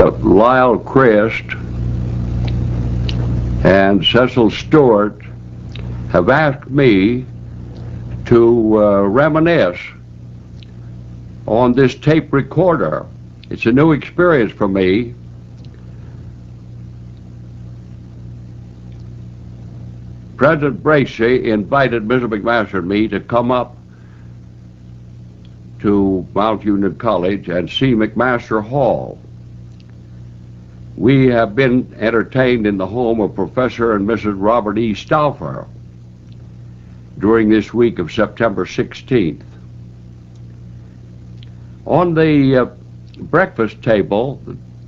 Lyle Christ and Cecil Stewart have asked me to reminisce on this tape recorder. It's a new experience for me. President Bracey invited Mr. McMaster and me to come up to Mount Union College and see McMaster Hall. We have been entertained in the home of Professor and Mrs. Robert E. Stauffer during this week of September 16th. On the breakfast table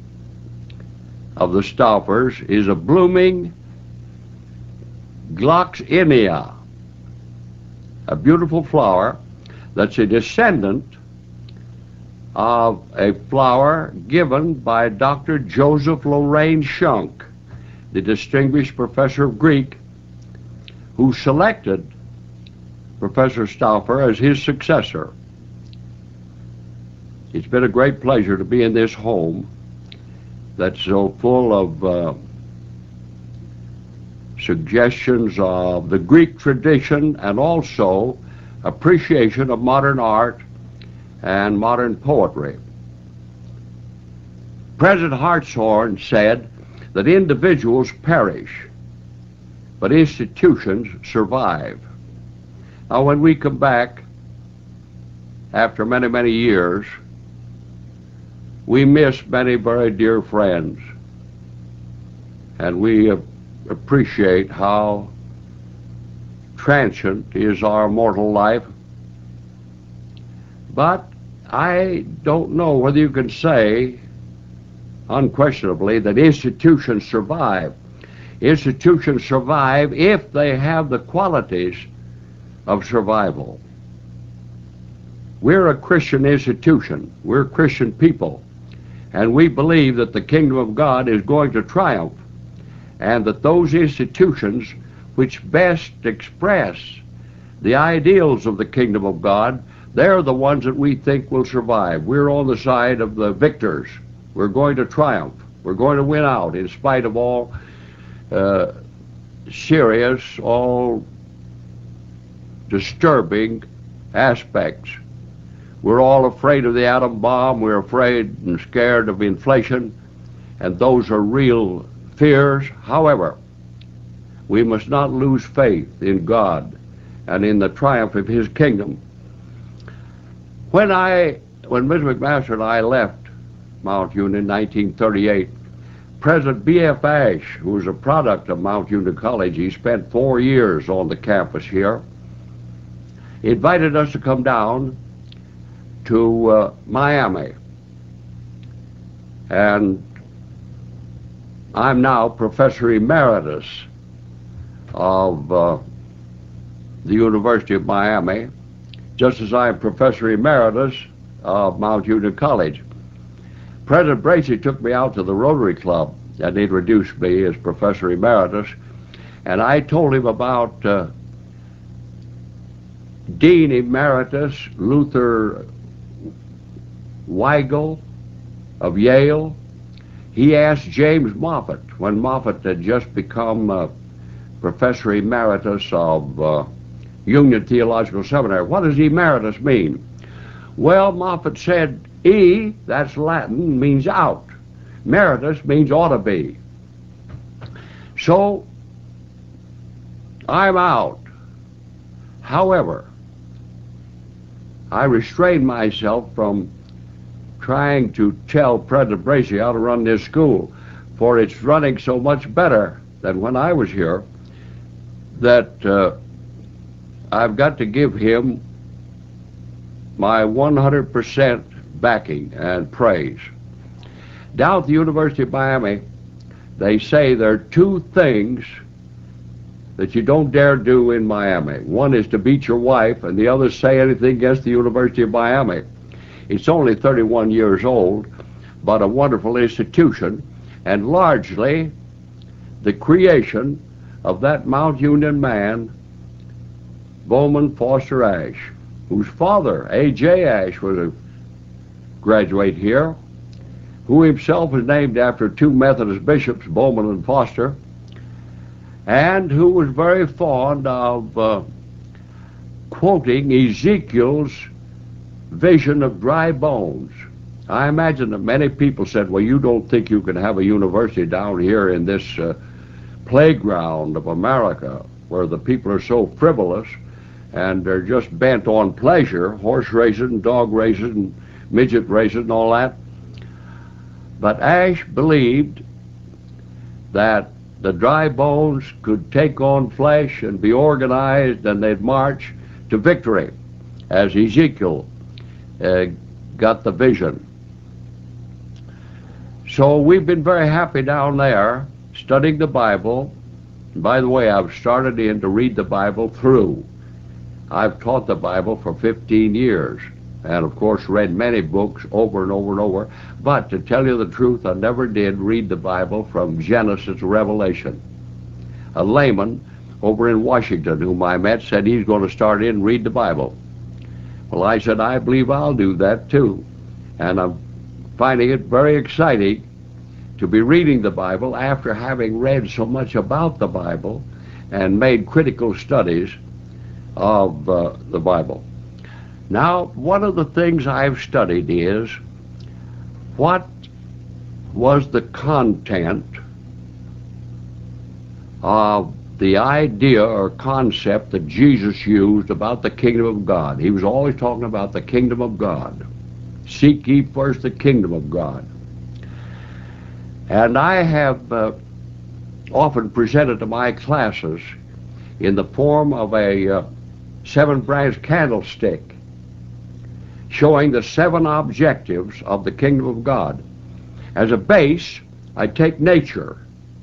of the Stauffers is a blooming Gloxinia, a beautiful flower that's a descendant of a flower given by Dr. Joseph Lorraine Shunk, the distinguished professor of Greek, who selected Professor Stauffer as his successor. It's been a great pleasure to be in this home that's so full of suggestions of the Greek tradition and also appreciation of modern art and modern poetry. President Hartshorn said that individuals perish, but institutions survive. Now, when we come back after many, many years, we miss many very dear friends, and we appreciate how transient is our mortal life. But I don't know whether you can say unquestionably that institutions survive. Institutions survive if they have the qualities of survival. We're a Christian institution. We're Christian people. And we believe that the kingdom of God is going to triumph, and that those institutions which best express the ideals of the kingdom of God, they're the ones that we think will survive. We're on the side of the victors. We're going to triumph. We're going to win out in spite of all serious, all disturbing aspects. We're all afraid of the atom bomb. We're afraid and scared of inflation, and those are real fears. However, we must not lose faith in God and in the triumph of his kingdom. When Mr. McMaster and I left Mount Union in 1938, President B.F. Ashe, who was a product of Mount Union College, he spent 4 years on the campus here, invited us to come down to Miami. And I'm now Professor Emeritus of the University of Miami, just as I'm Professor Emeritus of Mount Union College. President Bracey took me out to the Rotary Club and introduced me as Professor Emeritus, and I told him about Dean Emeritus Luther Weigel of Yale. He asked James Moffat, when Moffat had just become Professor Emeritus of Union Theological Seminary, what does emeritus mean? Well, Moffat said, E, that's Latin, means out. Meritus means ought to be. So, I'm out. However, I restrained myself from trying to tell President Bracey how to run this school, for it's running so much better than when I was here that I've got to give him my 100% backing and praise. Down at the University of Miami, they say there are two things that you don't dare do in Miami. One is to beat your wife, and the other is say anything against the University of Miami. It's only 31 years old, but a wonderful institution, and largely the creation of that Mount Union man, Bowman Foster Ashe, whose father, A.J. Ashe, was a graduate here, who himself was named after two Methodist bishops, Bowman and Foster, and who was very fond of quoting Ezekiel's vision of dry bones. I imagine that many people said, well, you don't think you can have a university down here in this playground of America where the people are so frivolous and they're just bent on pleasure, horse races and dog races and midget races and all that. But Ash believed that the dry bones could take on flesh and be organized, and they'd march to victory, as Ezekiel got the vision. So we've been very happy down there studying the Bible. And by the way, I've started in to read the Bible through. I've taught the Bible for 15 years and of course read many books over and over and over. But to tell you the truth, I never did read the Bible from Genesis to Revelation. A layman over in Washington whom I met said he's going to start in and read the Bible. Well, I said, I believe I'll do that too. And I'm finding it very exciting to be reading the Bible after having read so much about the Bible and made critical studies of the Bible. Now, one of the things I've studied is what was the content of the idea or concept that Jesus used about the kingdom of God. He was always talking about the kingdom of God. Seek ye first the kingdom of God. And I have often presented to my classes in the form of a 7-branch candlestick showing the 7 objectives of the kingdom of God. As a base, I take nature.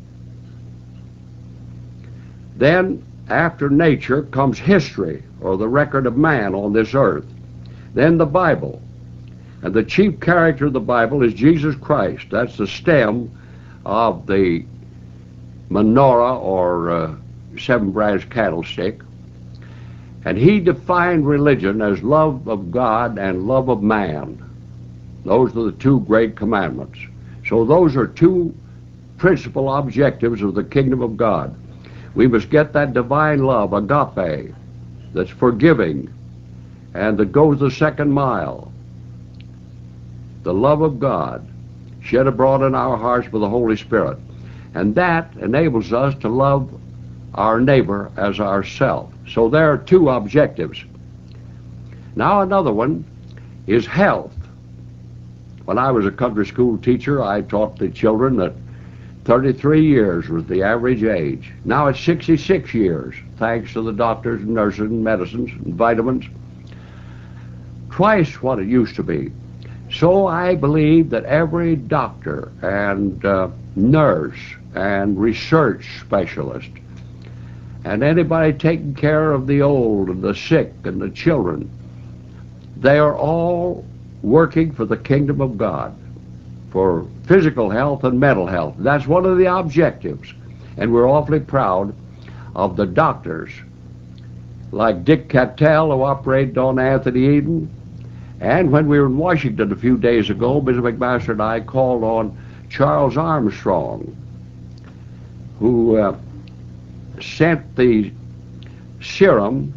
Then, after nature, comes history, or the record of man on this earth. Then the Bible. And the chief character of the Bible is Jesus Christ. That's the stem of the menorah, or 7-branch candlestick. And he defined religion as love of God and love of man. Those are the 2 great commandments. So those are 2 principal objectives of the kingdom of God. We must get that divine love, agape, that's forgiving and that goes the second mile. The love of God shed abroad in our hearts by the Holy Spirit. And that enables us to love our neighbor as ourself. So there are 2 objectives. Now another one is health. When I was a country school teacher, I taught the children that 33 years was the average age. Now it's 66 years, thanks to the doctors and nurses and medicines and vitamins. Twice what it used to be. So I believe that every doctor and nurse and research specialist and anybody taking care of the old and the sick and the children, they are all working for the kingdom of God, for physical health and mental health. That's one of the objectives. And we're awfully proud of the doctors like Dick Cattell, who operated on Anthony Eden. And when we were in Washington a few days ago, Mr. McMaster and I called on Charles Armstrong, who sent the serum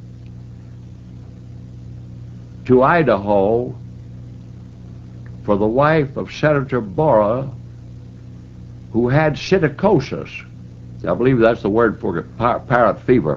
to Idaho for the wife of Senator Borah, who had psittacosis. I believe that's the word for parrot fever.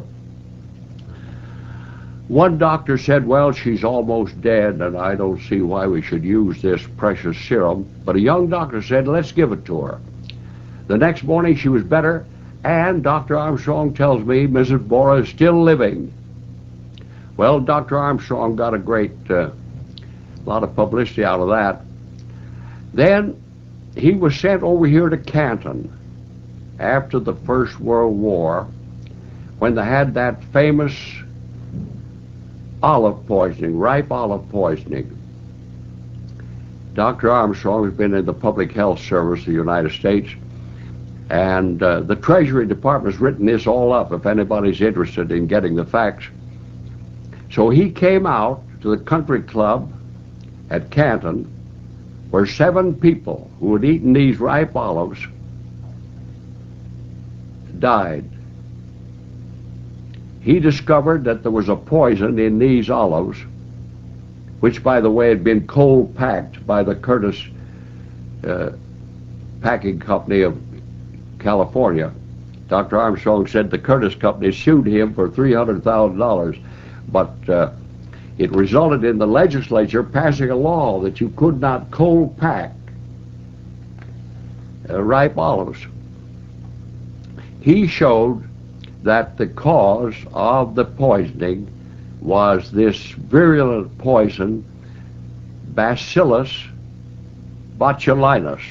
One doctor said, well, she's almost dead, and I don't see why we should use this precious serum. But a young doctor said, let's give it to her. The next morning she was better, and Dr. Armstrong tells me Mrs. Borah is still living. Well, Dr. Armstrong got a great lot of publicity out of that. Then he was sent over here to Canton after the First World War, when they had that famous olive poisoning, ripe olive poisoning. Dr. Armstrong has been in the Public Health Service of the United States, and the Treasury Department has written this all up if anybody's interested in getting the facts. So he came out to the country club at Canton where 7 people who had eaten these ripe olives died. He discovered that there was a poison in these olives, which, by the way, had been cold packed by the Curtis Packing Company of California. Dr. Armstrong said the Curtis Company sued him for $300,000, but it resulted in the legislature passing a law that you could not cold pack ripe olives. He showed that the cause of the poisoning was this virulent poison, Bacillus botulinus.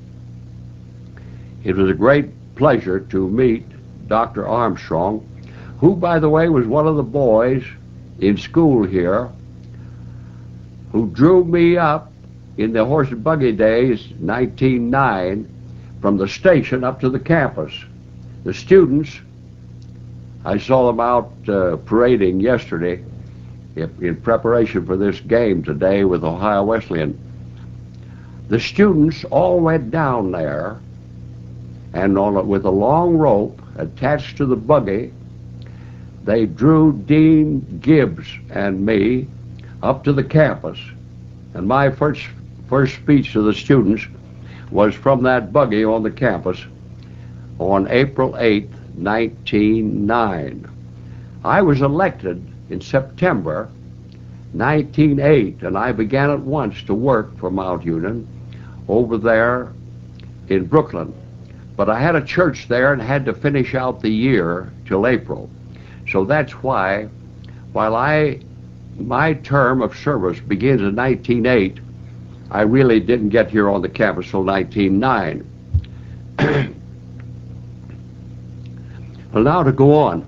It was a great pleasure to meet Dr. Armstrong, who, by the way, was one of the boys in school here who drew me up in the horse and buggy days, 1909, from the station up to the campus. The students, I saw them out parading yesterday in preparation for this game today with Ohio Wesleyan. The students all went down there, and with a long rope attached to the buggy, they drew Dean Gibbs and me up to the campus. And my first speech to the students was from that buggy on the campus on April 8, 1909. I was elected in September 1908, and I began at once to work for Mount Union over there in Brooklyn. But I had a church there and had to finish out the year till April. So that's why, while my term of service begins in 1908, I really didn't get here on the campus till 1909. Well, now to go on.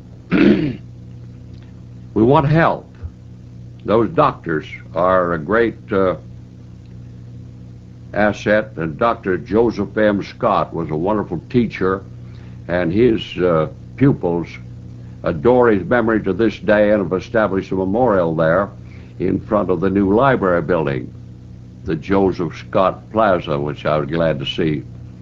We want help. Those doctors are a great asset, and Dr. Joseph M. Scott was a wonderful teacher, and his pupils adore his memory to this day and have established a memorial there in front of the new library building, the Joseph Scott Plaza, which I was glad to see.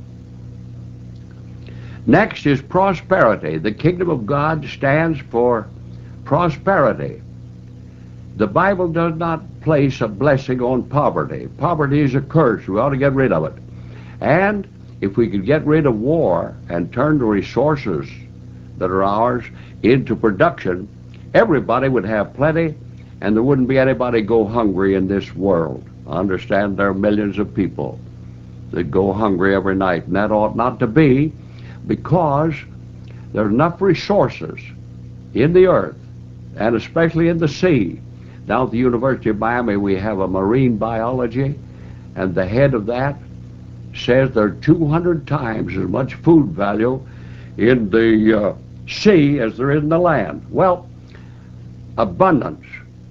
Next is prosperity. The kingdom of God stands for prosperity. The Bible does not place a blessing on poverty. Poverty is a curse. We ought to get rid of it. And if we could get rid of war and turn the resources that are ours into production, everybody would have plenty, and there wouldn't be anybody go hungry in this world. I understand there are millions of people that go hungry every night, and that ought not to be, because there are enough resources in the earth, and especially in the sea. Down at the University of Miami, we have a marine biology, and the head of that says there are 200 times as much food value in the sea as there is in the land. Well, abundance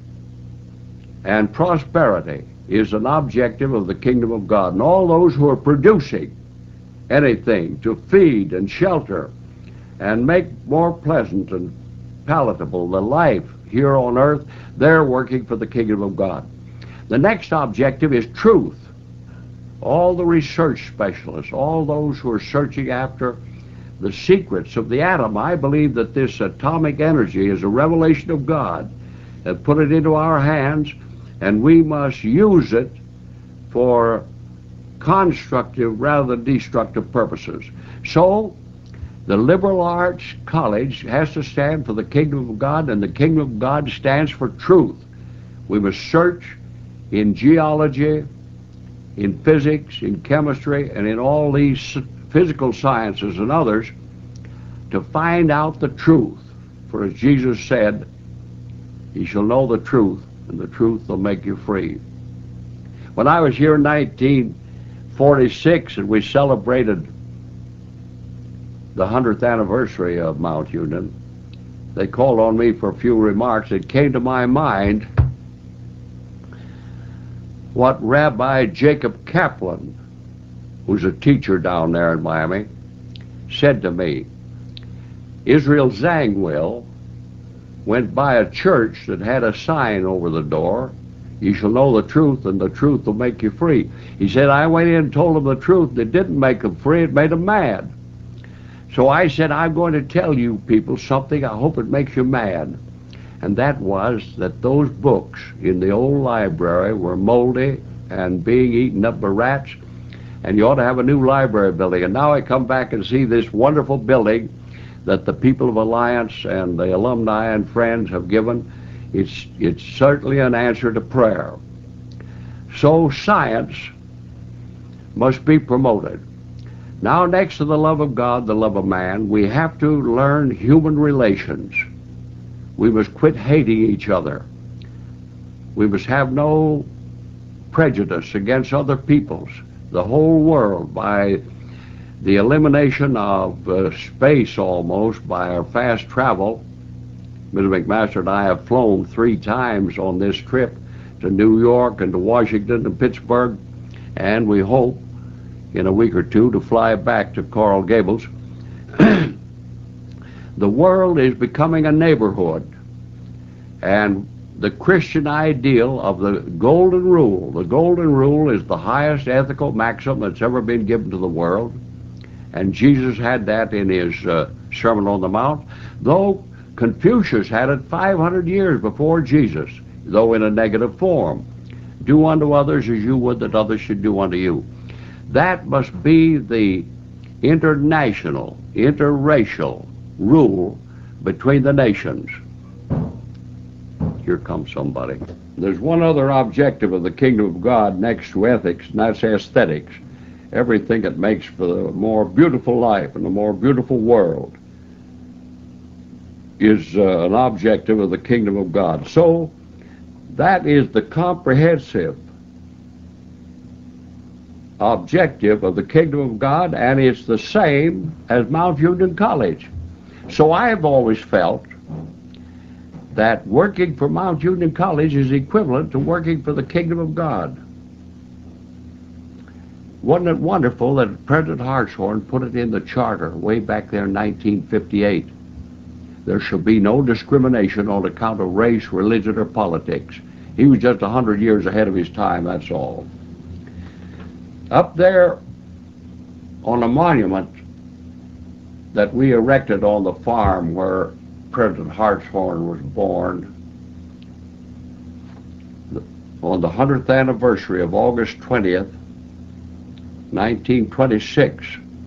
and prosperity is an objective of the kingdom of God, and all those who are producing anything to feed and shelter and make more pleasant and palatable the life here on earth, they're working for the kingdom of God. The next objective is truth. All the research specialists, all those who are searching after the secrets of the atom, I believe that this atomic energy is a revelation of God, and put it into our hands, and we must use it for constructive rather than destructive purposes. So the liberal arts college has to stand for the kingdom of God, and the kingdom of God stands for truth. We must search in geology, in physics, in chemistry, and in all these physical sciences and others to find out the truth. For as Jesus said, "Ye shall know the truth, and the truth will make you free." When I was here in 1946 and we celebrated the 100th anniversary of Mount Union, they called on me for a few remarks. It came to my mind what Rabbi Jacob Kaplan, who's a teacher down there in Miami, said to me. Israel Zangwill went by a church that had a sign over the door, You shall know the truth, and the truth will make you free. He said, I went in and told them the truth, and it didn't make them free, it made them mad. So I said, I'm going to tell you people something, I hope it makes you mad. And that was that those books in the old library were moldy and being eaten up by rats, and you ought to have a new library building. And now I come back and see this wonderful building that the people of Alliance and the alumni and friends have given. It's certainly an answer to prayer. So science must be promoted. Now, next to the love of God, the love of man, we have to learn human relations. We must quit hating each other. We must have no prejudice against other peoples. The whole world, by the elimination of space almost, by our fast travel. Mr. McMaster and I have flown 3 times on this trip to New York and to Washington and Pittsburgh, and we hope in a week or 2 to fly back to Coral Gables. The world is becoming a neighborhood, and the Christian ideal of the golden rule is the highest ethical maxim that's ever been given to the world, and Jesus had that in his Sermon on the Mount, though Confucius had it 500 years before Jesus, though in a negative form. Do unto others as you would that others should do unto you. That must be the international, interracial rule between the nations. Here comes somebody. There's one other objective of the kingdom of God next to ethics, and that's aesthetics. Everything that makes for the more beautiful life and the more beautiful world is an objective of the kingdom of God. So that is the comprehensive objective of the kingdom of God, and it's the same as Mount Union College. So I have always felt that working for Mount Union College is equivalent to working for the kingdom of God. Wasn't it wonderful that President Hartshorn put it in the charter way back there in 1958? There shall be no discrimination on account of race, religion, or politics. He was just 100 years ahead of his time, that's all. Up there on a monument that we erected on the farm where President Hartshorn was born, on the 100th anniversary of August 20th, 1926,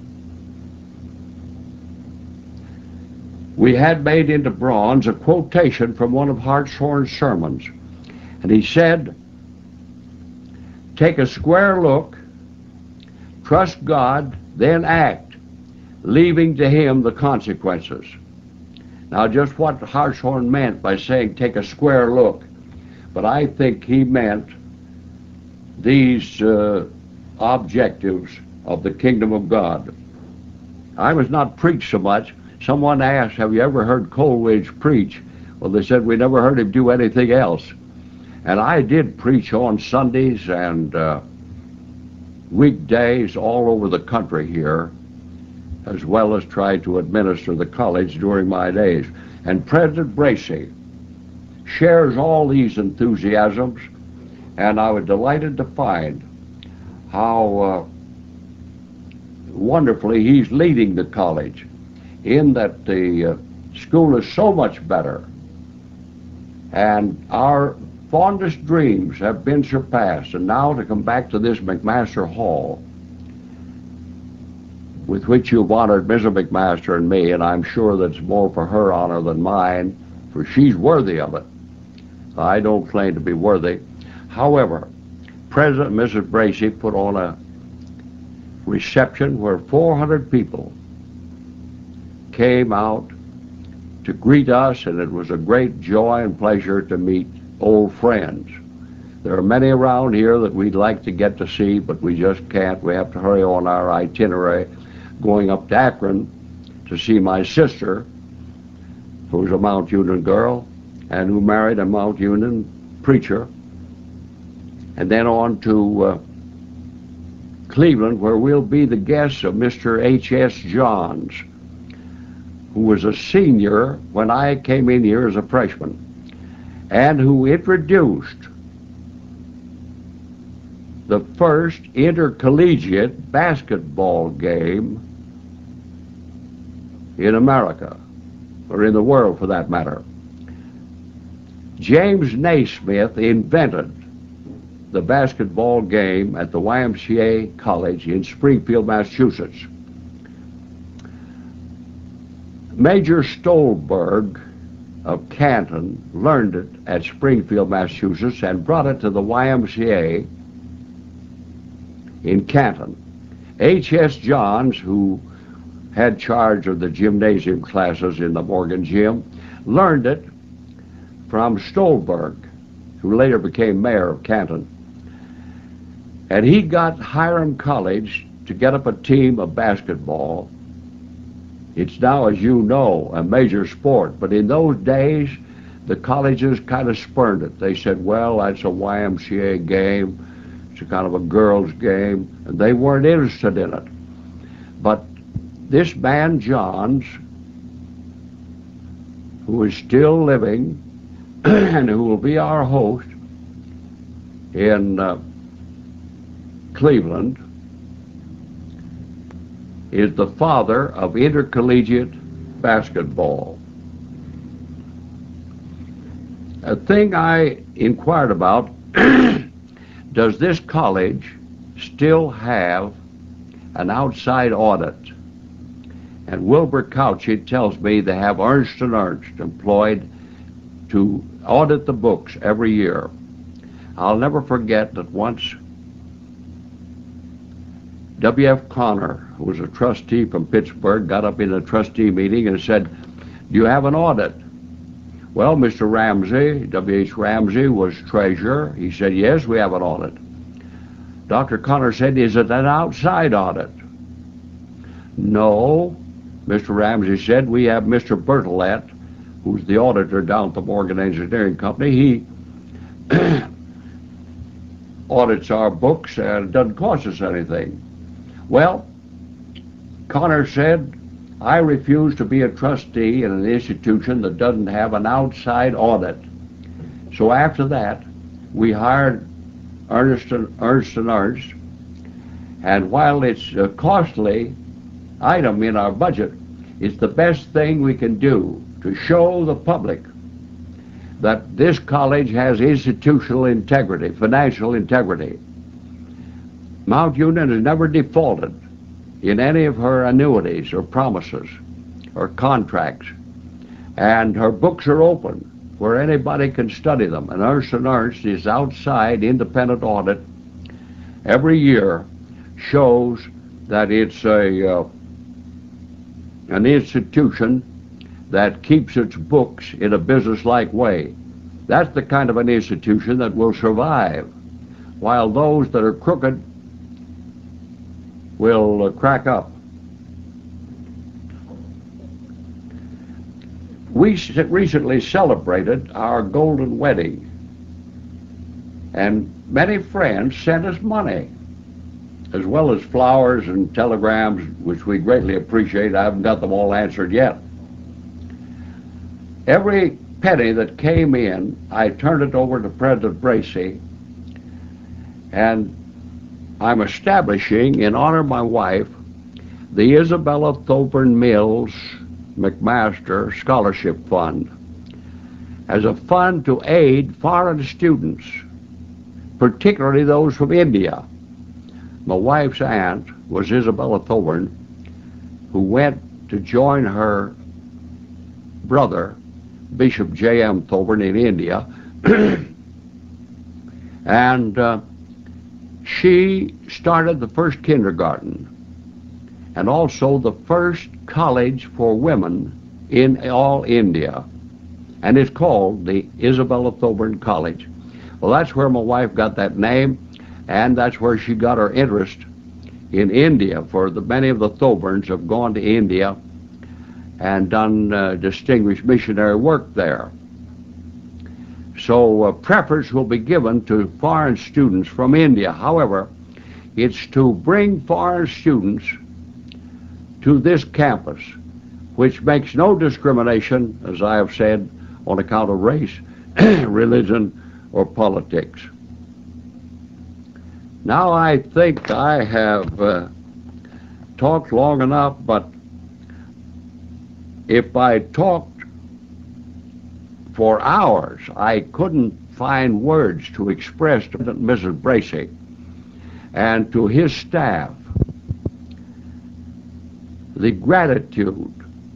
we had made into bronze a quotation from one of Hartshorn's sermons. And he said, take a square look, trust God, then act, leaving to him the consequences. Now, just what Hartshorn meant by saying take a square look, but I think he meant these objectives of the kingdom of God. I was not preached so much. Someone asked, have you ever heard Coleridge preach? Well, they said we never heard him do anything else. And I did preach on Sundays and weekdays all over the country here, as well as try to administer the college during my days. And President Bracey shares all these enthusiasms, and I was delighted to find how wonderfully he's leading the college, in that the school is so much better, and our fondest dreams have been surpassed. And now to come back to this McMaster Hall, with which you've honored Mrs. McMaster and me, and I'm sure that's more for her honor than mine, for she's worthy of it. I don't claim to be worthy. However, President and Mrs. Bracey put on a reception where 400 people came out to greet us, and it was a great joy and pleasure to meet old friends. There are many around here that we'd like to get to see, but we just can't. We have to hurry on our itinerary, going up to Akron to see my sister, who's a Mount Union girl and who married a Mount Union preacher, and then on to Cleveland, where we'll be the guests of Mr. H.S. Johns, who was a senior when I came in here as a freshman, and who introduced the first intercollegiate basketball game in America, or in the world for that matter. James Naismith invented the basketball game at the YMCA College in Springfield, Massachusetts. Major Stolberg of Canton learned it at Springfield, Massachusetts, and brought it to the YMCA in Canton. H.S. Johns, who had charge of the gymnasium classes in the Morgan Gym, learned it from Stolberg, who later became mayor of Canton. And he got Hiram College to get up a team of basketball. It's now, as you know, a major sport, but in those days, the colleges kind of spurned it. They said, well, that's a YMCA game, it's a kind of a girls' game, and they weren't interested in it. But this man, Johns, who is still living and who will be our host in Cleveland, is the father of intercollegiate basketball. A thing I inquired about, does this college still have an outside audit? And Wilbur Couchy tells me they have Ernst & Ernst employed to audit the books every year. I'll never forget that once W.F. Connor, who was a trustee from Pittsburgh, got up in a trustee meeting and said, do you have an audit? Well, Mr. Ramsey, W.H. Ramsey, was treasurer. He said, yes, we have an audit. Dr. Connor said, is it an outside audit? No, Mr. Ramsey said, we have Mr. Bertolet, who's the auditor down at the Morgan Engineering Company. He audits our books and it doesn't cost us anything. Well, Connor said, I refuse to be a trustee in an institution that doesn't have an outside audit. So after that, we hired Ernst & Ernst, and while it's a costly item in our budget, it's the best thing we can do to show the public that this college has institutional integrity, financial integrity. Mount Union has never defaulted in any of her annuities or promises or contracts, and her books are open where anybody can study them. And Ernst & Ernst is outside independent audit every year, shows that it's an institution that keeps its books in a business-like way. That's the kind of an institution that will survive, while those that are crooked will crack up. We recently celebrated our golden wedding, and many friends sent us money, as well as flowers and telegrams, which we greatly appreciate. I haven't got them all answered yet. Every penny that came in, I turned it over to President Bracey, and I'm establishing, in honor of my wife, the Isabella Thoburn Mills McMaster Scholarship Fund as a fund to aid foreign students, particularly those from India. My wife's aunt was Isabella Thoburn, who went to join her brother, Bishop J.M. Thoburn, in India, and she started the first kindergarten and also the first college for women in all India, and it's called the Isabella Thoburn College. Well, that's where my wife got that name, and that's where she got her interest in India, for many of the Thoburns have gone to India and done distinguished missionary work there. So preference will be given to foreign students from India. However, it's to bring foreign students to this campus, which makes no discrimination, as I have said, on account of race, religion, or politics. Now I think I have talked long enough, but if I talked for hours, I couldn't find words to express to Mrs. Bracey and to his staff the gratitude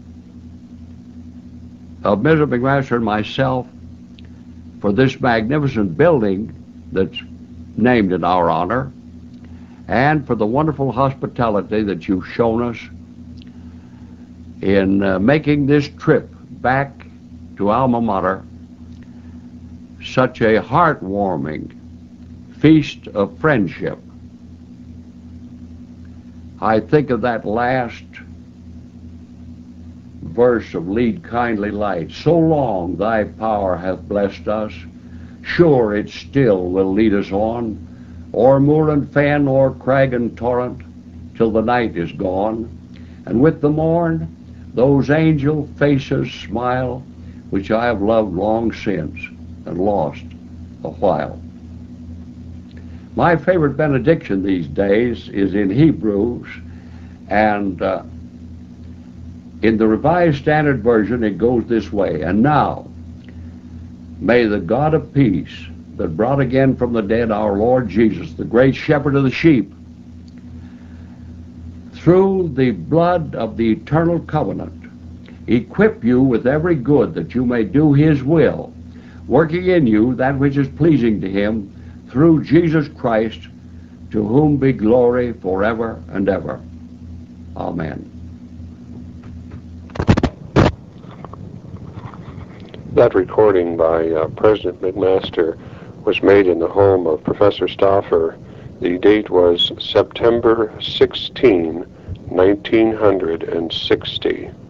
of Mrs. McMaster and myself for this magnificent building that's named in our honor, and for the wonderful hospitality that you've shown us in making this trip back to Alma Mater such a heartwarming feast of friendship. I think of that last verse of Lead Kindly Light. So long thy power hath blessed us, sure it still will lead us on, o'er moor and fen, o'er crag and torrent, till the night is gone. And with the morn, those angel faces smile, which I have loved long since and lost a while. My favorite benediction these days is in Hebrews, and in the Revised Standard Version it goes this way: and now may the God of peace, that brought again from the dead our Lord Jesus, the great shepherd of the sheep, through the blood of the eternal covenant, equip you with every good that you may do his will, working in you that which is pleasing to him, through Jesus Christ, to whom be glory forever and ever. Amen. That recording by President McMaster was made in the home of Professor Stauffer. The date was September 16, 1960.